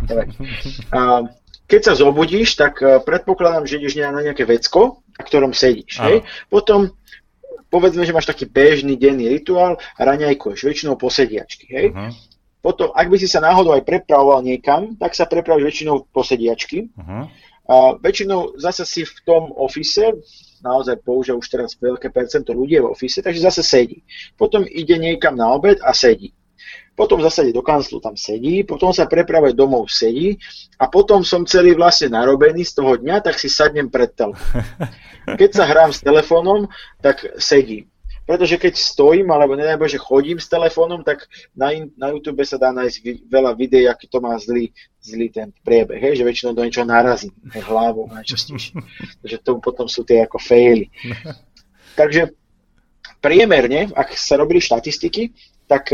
Keď sa zobudíš, tak predpokladám, že ideš na nejaké vecko, na ktorom sedíš, hej? Potom povedzme, že máš taký bežný denný rituál a raňajkuješ, väčšinou po sediačky, hej? Potom, ak by si sa náhodou aj prepravoval niekam, tak sa prepravíš väčšinou po sediačky. A väčšinou zase si v tom office, naozaj používa už teraz veľké percento ľudí v office, takže zase sedí. Potom ide niekam na obed a sedí. Potom zase ide do kanclu, tam sedí, potom sa prepravuje domov, sedí a potom som celý vlastne narobený z toho dňa, tak si sadnem pred telefónom. Keď sa hrám s telefónom, tak sedím. Pretože keď stojím, alebo nedaj Bože, chodím s telefónom, tak na YouTube sa dá nájsť veľa videí, aký to má zlý ten priebeh, hej? Že väčšinou do niečoho narazím hlavou najčastejšie. Takže to potom sú tie ako faily. Takže priemerne, ak sa robili štatistiky, tak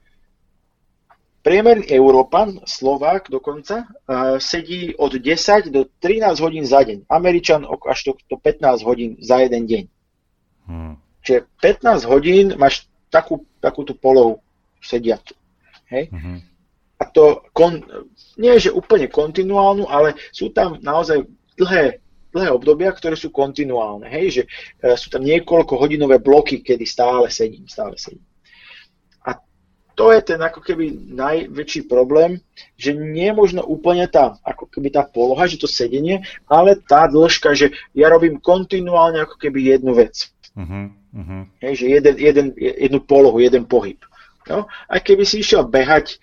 priemerný Európan, Slovák dokonca, sedí od 10 do 13 hodín za deň. Američan až do 15 hodín za jeden deň. Čiže 15 hodín máš takúto polohu sediacu. Hej? A to nie je, že úplne kontinuálnu, ale sú tam naozaj dlhé obdobia, ktoré sú kontinuálne. Hej? Že sú tam niekoľkohodinové bloky, kedy stále sedím. To je ten ako keby najväčší problém, že nie je možno úplne tá poloha, že to sedenie, ale tá dĺžka, že ja robím kontinuálne ako keby jednu vec. Hej, že jednu polohu, jeden pohyb. No? A keby si išiel behať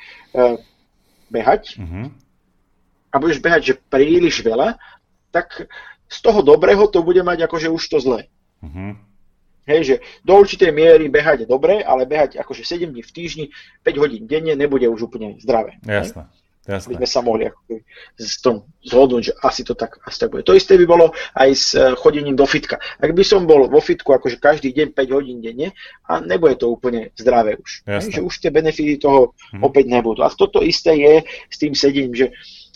a budeš behať, že príliš veľa, tak z toho dobrého to bude mať akože už to zlé. Hej, že do určitej miery behať je dobré, ale behať akože 7 dní v týždni, 5 hodín denne nebude už úplne zdravé. Jasné. By sme sa mohli zhodnúť, že asi to tak bude. To isté by bolo aj s chodením do fitka. Ak by som bol vo fitku akože každý deň 5 hodín denne, a nebude to úplne zdravé už. Hej, že už tie benefity toho opäť nebudú. A toto isté je s tým sedením, že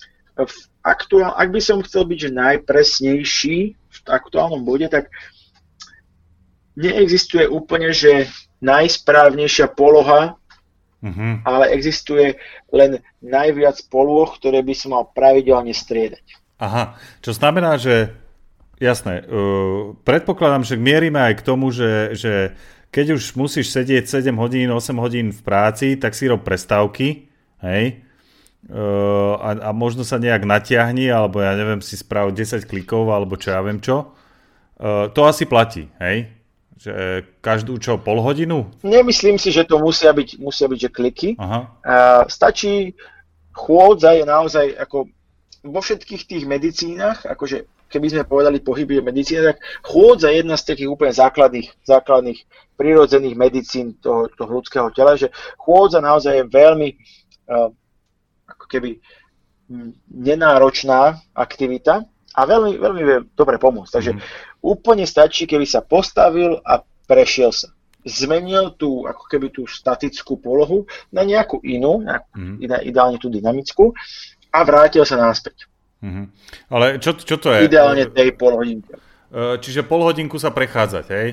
ak by som chcel byť že najpresnejší v aktuálnom bode, tak neexistuje úplne, že najsprávnejšia poloha, ale existuje len najviac polôch, ktoré by som mal pravidelne striedať. Aha, čo znamená, že jasné, predpokladám, že mierime aj k tomu, že keď už musíš sedieť 7 hodín, 8 hodín v práci, tak si rob prestávky, hej? a možno sa nejak natiahni, alebo ja neviem, si sprav 10 klikov, alebo čo ja viem čo. To asi platí, hej? Že každú čo, pol hodinu? Nemyslím si, že to musia byť že kliky. Aha. Stačí, chôdza je naozaj ako vo všetkých tých medicínach, akože keby sme povedali pohyb je medicína, tak chôdza je jedna z takých úplne základných prirodzených medicín toho ľudského tela, že chôdza naozaj je veľmi ako keby nenáročná aktivita a veľmi, veľmi vie dobre pomôcť. Takže úplne stačí, keby sa postavil a prešiel sa. Zmenil ako keby tú statickú polohu na nejakú inú, ideálne tú dynamickú, a vrátil sa naspäť. Ale čo to je? Ideálne tej polhodinke. Čiže pol hodinku sa prechádzať, hej?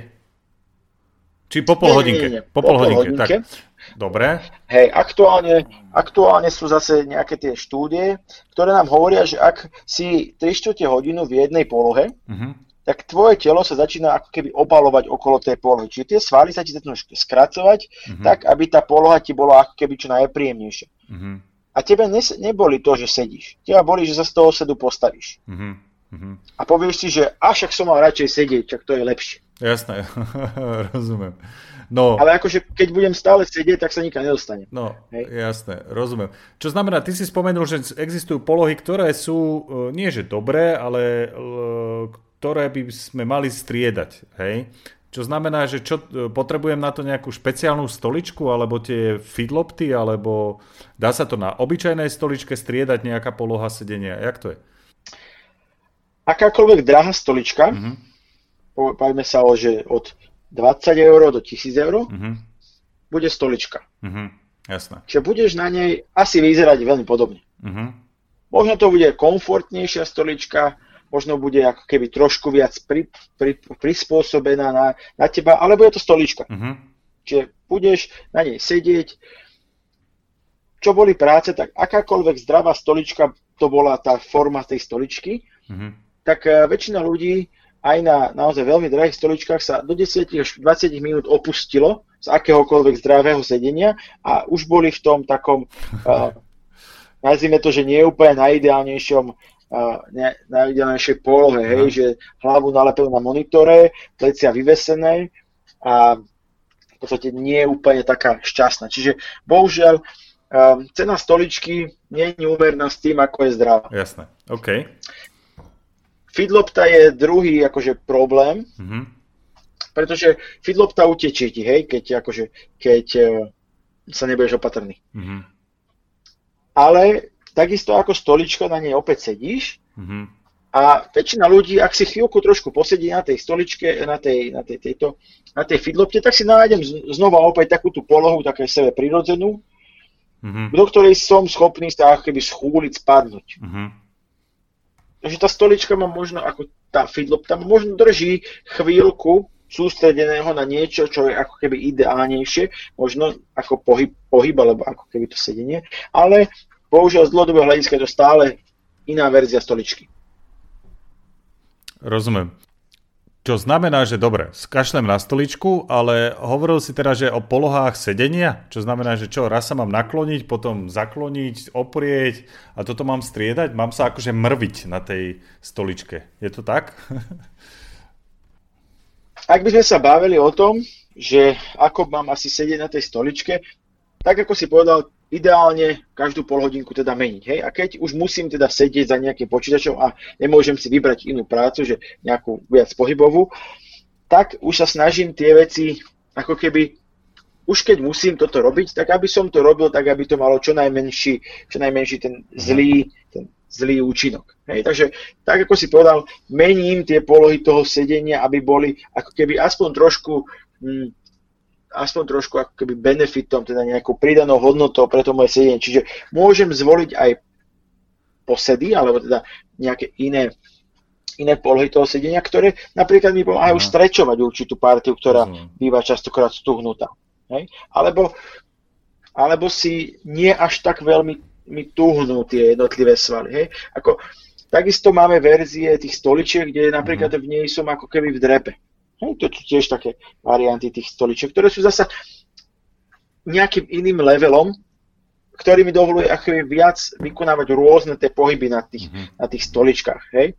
Či po pol hodinke? Nie. Po pol hodinke. Tak, dobre. Hej, aktuálne sú zase nejaké tie štúdie, ktoré nám hovoria, že ak si 3/4 hodinu v jednej polohe, tak tvoje telo sa začína ako keby obalovať okolo tej polohy. Čiže tie svaly sa ti začnú skracovať, tak aby tá poloha ti bola ako keby čo najpríjemnejšia. A tebe neboli to, že sedíš. Teba boli, že sa z toho sedu postavíš. A povieš si, že však som mal radšej sedieť, čak to je lepšie. Jasné, rozumiem. No. Ale akože keď budem stále sedieť, tak sa nikam nedostane. No, jasné, rozumiem. Čo znamená, ty si spomenul, že existujú polohy, ktoré sú nie že dobré, ale ktoré by sme mali striedať, hej? Čo znamená, že potrebujem na to nejakú špeciálnu stoličku, alebo tie feedlopty, alebo dá sa to na obyčajnej stoličke striedať nejaká poloha sedenia? Jak to je? Akákoľvek drahá stolička, povedzme sa že od 20 eur do 1000 eur, bude stolička. Jasné. Čiže budeš na nej asi vyzerať veľmi podobne. Možno to bude komfortnejšia stolička, možno bude ako keby trošku viac prispôsobená na teba, alebo je to stolička. Čiže budeš na nej sedieť. Čo boli práce, tak akákoľvek zdravá stolička, to bola tá forma tej stoličky, tak väčšina ľudí aj na naozaj veľmi drahých stoličkách sa do 10 až 20 minút opustilo z akéhokoľvek zdravého sedenia a už boli v tom takom, nazvime to, že nie je úplne najideálnejšej polohe, hej, že hlavu nalepenú na monitore, plecia vyvesené a v podstate nie je úplne taká šťastná. Čiže bohužiaľ cena stoličky nie je úmerná s tým, ako je zdravá. Jasné, OK. Feedlopta je druhý akože problém, pretože feedlopta utečie ti, hej, keď sa nebudeš opatrný. Ale takisto ako stolička, na nej opäť sedíš a väčšina ľudí, ak si chvíľku trošku posedí na tej stoličke, na tej feedlopte, tak si nájdem znova opäť takú tú polohu, také sebe prirodzenú, do ktorej som schopný sa ako keby schúliť, spadnúť. Takže tá stolička má možno, ako tá feedlopta, možno drží chvíľku sústredeného na niečo, čo je ako keby ideálnejšie, možno ako pohyb alebo ako keby to sedenie, ale bohužiaľ z dlhodobého hľadiska je to stále iná verzia stoličky. Rozumiem. Čo znamená, že dobre, skašlem na stoličku, ale hovoril si teda, že o polohách sedenia, čo znamená, že raz sa mám nakloniť, potom zakloniť, oprieť a toto mám striedať? Mám sa akože mrviť na tej stoličke. Je to tak? Ak by sme sa bavili o tom, že ako mám asi sedieť na tej stoličke, tak ako si povedal, ideálne každú polhodinku teda meniť. Hej? A keď už musím teda sedieť za nejakým počítačom a nemôžem si vybrať inú prácu, že nejakú viac pohybovú, tak už sa snažím tie veci, ako keby, už keď musím toto robiť, tak aby som to robil tak, aby to malo čo najmenší ten zlý účinok. Hej? Takže tak ako si povedal, mením tie polohy toho sedenia, aby boli ako keby aspoň trošku ako keby benefitom, teda nejakou pridanou hodnotou pre to moje sedenie. Čiže môžem zvoliť aj posedy, alebo teda nejaké iné polohy toho sedenia, ktoré napríklad mi pomáhajú strečovať určitú partiu, ktorá býva častokrát stuhnutá. Hej? Alebo si nie až tak veľmi mi tuhnú tie jednotlivé svaly. Hej? Takisto máme verzie tých stoličiek, kde napríklad v nej som ako keby v drepe. To sú tiež také varianty tých stoličiek, ktoré sú zasa nejakým iným levelom ktorý mi dovoluje akoby viac vykonávať rôzne tie pohyby na tých stoličkách, hej.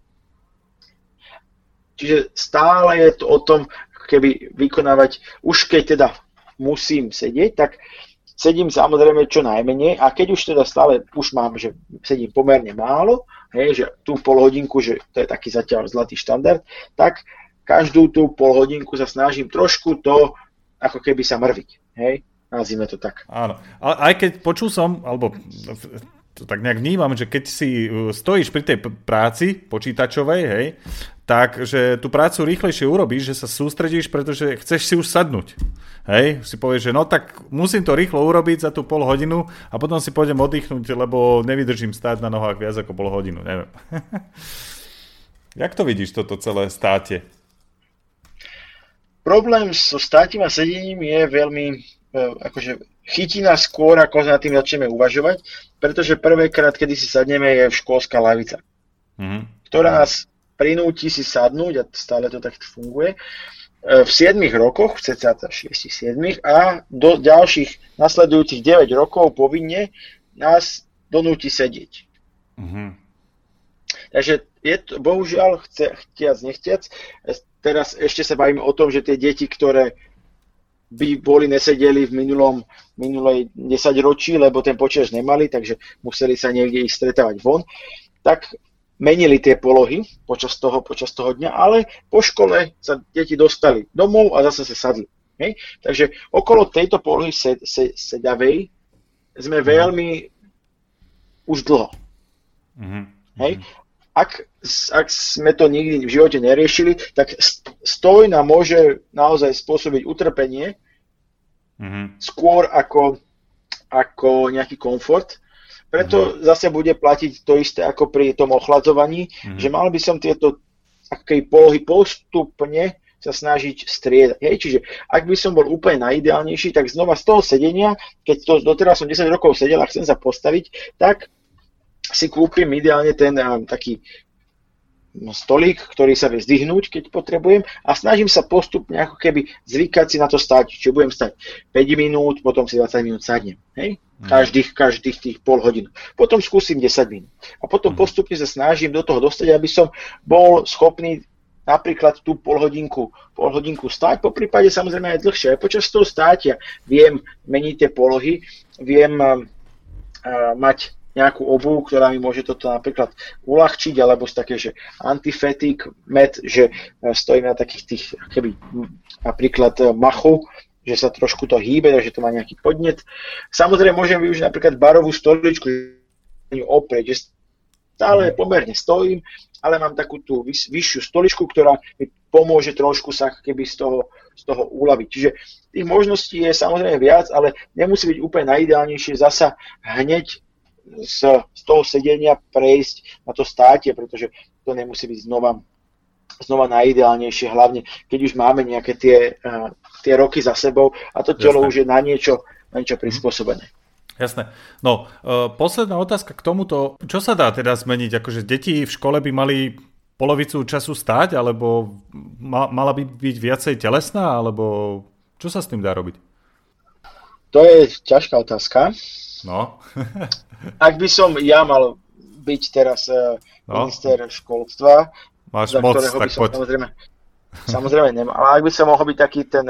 Čiže stále je to o tom, keby vykonávať, už keď teda musím sedieť, tak sedím samozrejme čo najmenej a keď už teda stále už mám, že sedím pomerne málo, hej, že tú polhodinku, že to je taký zatiaľ zlatý štandard, tak každú tú polhodinku sa snažím trošku to ako keby sa mrviť, hej, nazvime to tak. Áno, ale aj keď počul som, alebo to tak nejak vnímam, že keď si stojíš pri tej práci počítačovej, hej, tak, že tú prácu rýchlejšie urobíš, že sa sústredíš, pretože chceš si už sadnúť. Hej, si povieš, že no tak musím to rýchlo urobiť za tú pol hodinu a potom si pôjdem oddychnúť, lebo nevydržím stáť na nohách viac ako pol hodinu, neviem. Jak to vidíš, toto celé státie? Problém so státím a sedením je veľmi, akože chytí nás skôr, ako nad tým začneme uvažovať, pretože prvýkrát, kedy si sadneme, je školská lavica, ktorá nás prinúti si sadnúť a stále to tak funguje. V 7 rokoch, cca 6-7 a do ďalších nasledujúcich 9 rokov povinne nás donúti sedieť. Takže je to, bohužiaľ, chtiac, nechtiac, teraz ešte sa bavíme o tom, že tie deti, ktoré by boli nesedeli v minulej 10 ročí, lebo ten počítač nemali, takže museli sa niekde ich stretávať von, tak menili tie polohy počas toho dňa, ale po škole sa deti dostali domov a zase sa sadli. Hej? Takže okolo tejto polohy sedavej sme veľmi už dlho. Hej? Ak sme to nikdy v živote neriešili, tak stoj nám môže naozaj spôsobiť utrpenie skôr ako nejaký komfort. Preto zase bude platiť to isté ako pri tom ochladzovaní, že mal by som tieto polohy postupne sa snažiť striedať. Hej? Čiže ak by som bol úplne najideálnejší, tak znova z toho sedenia, keď doteraz som 10 rokov sedel a chcem sa postaviť, tak si kúpim ideálne ten taký stolík, ktorý sa vie zdvihnúť, keď potrebujem a snažím sa postupne ako keby zvykať si na to stáť. Čiže budem stať 5 minút, potom si 20 minút sadnem. Hej? Každých tých pol hodinu. Potom skúsim 10 minút. A potom postupne sa snažím do toho dostať, aby som bol schopný napríklad tú pol hodinku stáť, po prípade samozrejme aj dlhšie. Aj počas toho státia viem meniť tie polohy, viem mať nejakú obuv, ktorá mi môže toto napríklad uľahčiť, alebo z také, že anti-fatigue mat, že stojím na takých tých, keby napríklad machu, že sa trošku to hýbe, takže to má nejaký podnet. Samozrejme môžem využiť napríklad barovú stoličku, oprieť, že stále pomerne stojím, ale mám takú tú vyššiu stoličku, ktorá mi pomôže trošku sa keby z toho uľaviť. Čiže tých možností je samozrejme viac, ale nemusí byť úplne najideálnejšie zasa hneď z toho sedenia prejsť na to státie, pretože to nemusí byť znova najideálnejšie, hlavne keď už máme nejaké tie roky za sebou a to telo už je na niečo prispôsobené. Jasné. No, posledná otázka k tomuto. Čo sa dá teda zmeniť? Akože deti v škole by mali polovicu času stáť, alebo mala by byť viacej telesná, alebo čo sa s tým dá robiť? To je ťažká otázka. No. Ak by som ja mal byť teraz minister školstva, máš moc, tak poď. Samozrejme nemá, ale ak by som mohol byť taký ten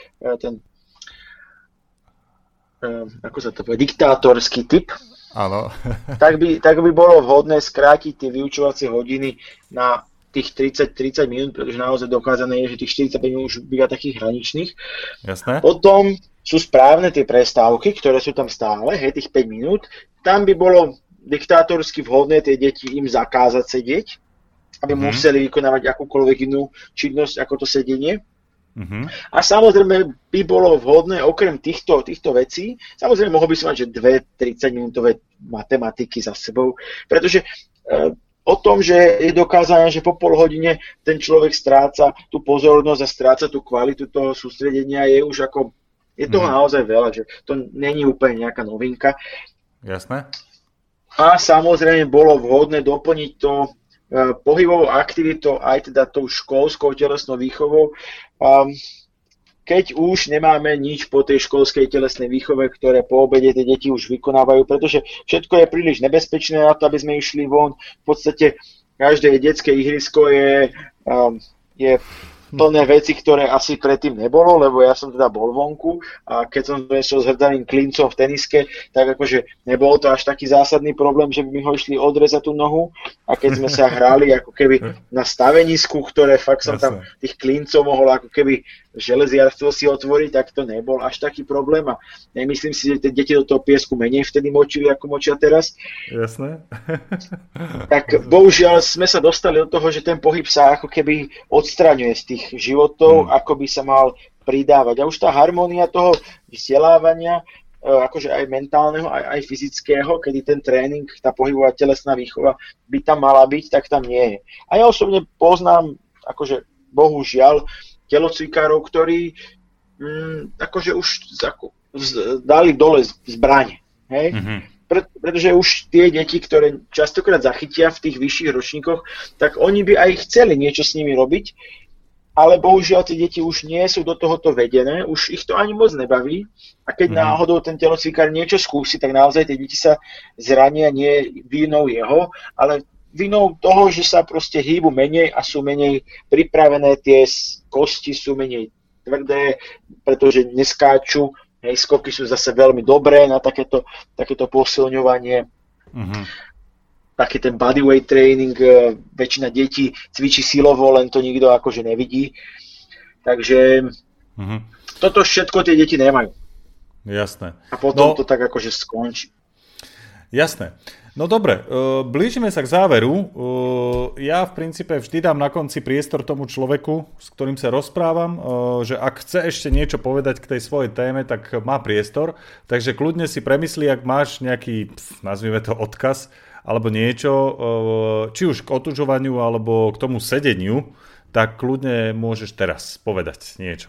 ako sa to povie, diktátorský typ, áno. tak by bolo vhodné skrátiť tie vyučovacie hodiny na tých 30 minút, pretože naozaj dokázané je, že tých 45 minút už býva takých hraničných. Jasné. Potom sú správne tie prestávky, ktoré sú tam stále, tých 5 minút. Tam by bolo diktátorsky vhodné tie deti im zakázať sedieť, aby museli vykonávať akúkoľvek inú činnosť ako to sedenie. A samozrejme by bolo vhodné okrem týchto vecí, samozrejme mohol by som mať, že 2 30-minútové matematiky za sebou, pretože o tom, že je dokázané, že po pol hodine ten človek stráca tú pozornosť a stráca tú kvalitu toho sústredenia, je toho naozaj veľa, že to není úplne nejaká novinka. Jasné. A samozrejme bolo vhodné doplniť to pohybovou aktivitou, aj teda tou školskou telesnou výchovou. keď už nemáme nič po tej školskej telesnej výchove, ktoré po obede tie deti už vykonávajú, pretože všetko je príliš nebezpečné na to, aby sme išli von. V podstate každé detské ihrisko je plné veci, ktoré asi predtým nebolo, lebo ja som teda bol vonku a keď som donesol s hrdaným klincom v teniske, tak akože nebolo to až taký zásadný problém, že by mi ho išli odrezať tú nohu, a keď sme sa hrali ako keby na stavenisku, ktoré fakt som tam tých klincov mohol ako keby železiarstvo si otvoriť, tak to nebol až taký problém a nemyslím si, že tie deti do toho piesku menej vtedy močili, ako močia teraz. Jasné. Tak bohužiaľ sme sa dostali do toho, že ten pohyb sa ako keby odstraňuje z tých životov, ako by sa mal pridávať. A už tá harmónia toho vzdelávania, akože aj mentálneho, aj fyzického, kedy ten tréning, tá pohybová telesná výchova by tam mala byť, tak tam nie je. A ja osobne poznám, akože bohužiaľ, telocvikárov, ktorí akože už dali dole zbrane. Hej? Mm-hmm. Pretože už tie deti, ktoré častokrát zachytia v tých vyšších ročníkoch, tak oni by aj chceli niečo s nimi robiť, ale bohužiaľ tie deti už nie sú do tohoto vedené, už ich to ani moc nebaví a keď náhodou ten telocvikár niečo skúsi, tak naozaj tie deti sa zrania nie vinou jeho, ale vinou toho, že sa proste hýbu menej a sú menej pripravené, tie kosti sú menej tvrdé, pretože neskáču. Hej, skoky sú zase veľmi dobré na takéto posilňovanie. Mm-hmm. Taký ten bodyweight training, väčšina detí cvičí silovo, len to nikto akože nevidí. Takže toto všetko tie deti nemajú. Jasné. A potom to tak akože skončí. Jasné. No dobre, blížime sa k záveru. Ja v princípe vždy dám na konci priestor tomu človeku, s ktorým sa rozprávam, že ak chce ešte niečo povedať k tej svojej téme, tak má priestor. Takže kľudne si premyslí, ak máš nejaký, nazvime to odkaz, alebo niečo, či už k otužovaniu, alebo k tomu sedeniu, tak kľudne môžeš teraz povedať niečo.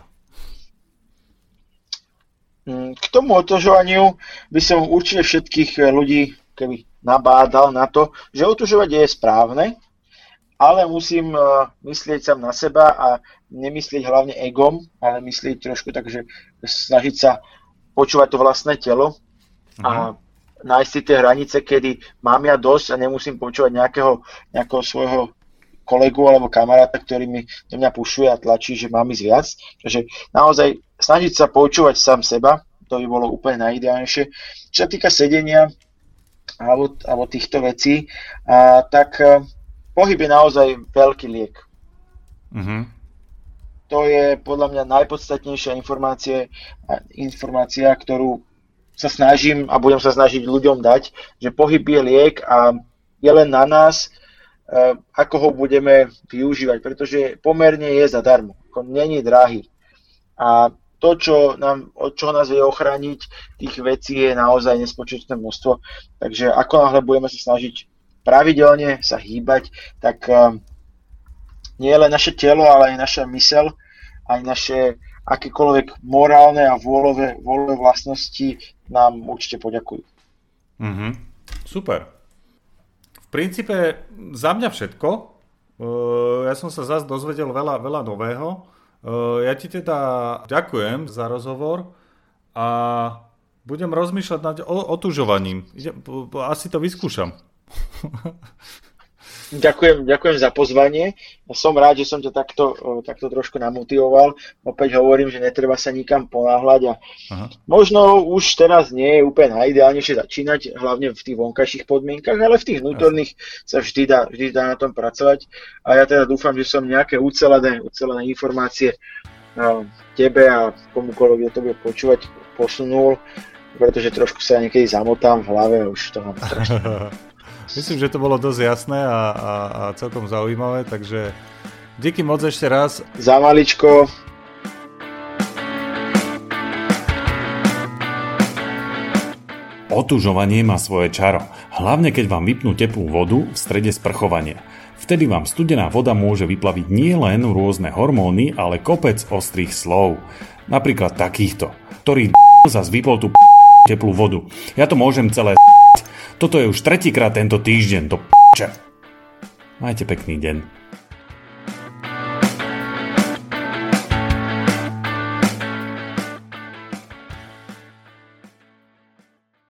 K tomu otužovaniu by som určite všetkých ľudí keby nabádal na to, že otužovať je správne, ale musím myslieť sám na seba a nemyslieť hlavne egom, ale myslieť trošku tak, že snažiť sa počúvať to vlastné telo a nájsť si tie hranice, kedy mám ja dosť a nemusím počúvať nejakého svojho kolegu alebo kamaráta, ktorý mi do mňa pušuje a tlačí, že mám ísť viac. Takže naozaj snažiť sa počúvať sám seba, to by bolo úplne najideálnejšie. Čo sa týka sedenia alebo týchto vecí, tak pohyb je naozaj veľký liek. Mm-hmm. To je podľa mňa najpodstatnejšia informácia, ktorú sa snažím a budem sa snažiť ľuďom dať, že pohyb je liek a je len na nás, ako ho budeme využívať, pretože pomerne je zadarmo, není drahý. A to, od čoho nás vie ochrániť, tých vecí je naozaj nespočetné množstvo. Takže ako náhle budeme sa snažiť pravidelne sa hýbať, tak nie len naše telo, ale aj naša myseľ, aj naše akékoľvek morálne a vôľové vlastnosti nám určite poďakujú. Mm-hmm. Super. V princípe za mňa všetko. Ja som sa zase dozvedel veľa nového. Ja ti teda ďakujem za rozhovor a budem rozmýšľať nad otužovaním. Asi to vyskúšam. Ďakujem za pozvanie. Som rád, že som ťa takto trošku namotivoval. Opäť hovorím, že netreba sa nikam ponáhľať a možno už teraz nie je úplne najideálnejšie začínať, hlavne v tých vonkajších podmienkach, ale v tých vnútorných sa vždy dá na tom pracovať. A ja teda dúfam, že som nejaké ucelené informácie tebe a komukoľvek, kto to bude počúvať, posunul, pretože trošku sa niekedy zamotám v hlave a už to mám strašne. Myslím, že to bolo dosť jasné a celkom zaujímavé, takže díky moc ešte raz. Za maličko. Otužovanie má svoje čaro, hlavne keď vám vypnú teplú vodu v strede sprchovania. Vtedy vám studená voda môže vyplaviť nielen rôzne hormóny, ale kopec ostrých slov. Napríklad takýchto, ktorý zas vypol tú teplú vodu. Ja to môžem celé. Toto je už tretíkrát tento týždeň, do p***ča. Majte pekný deň.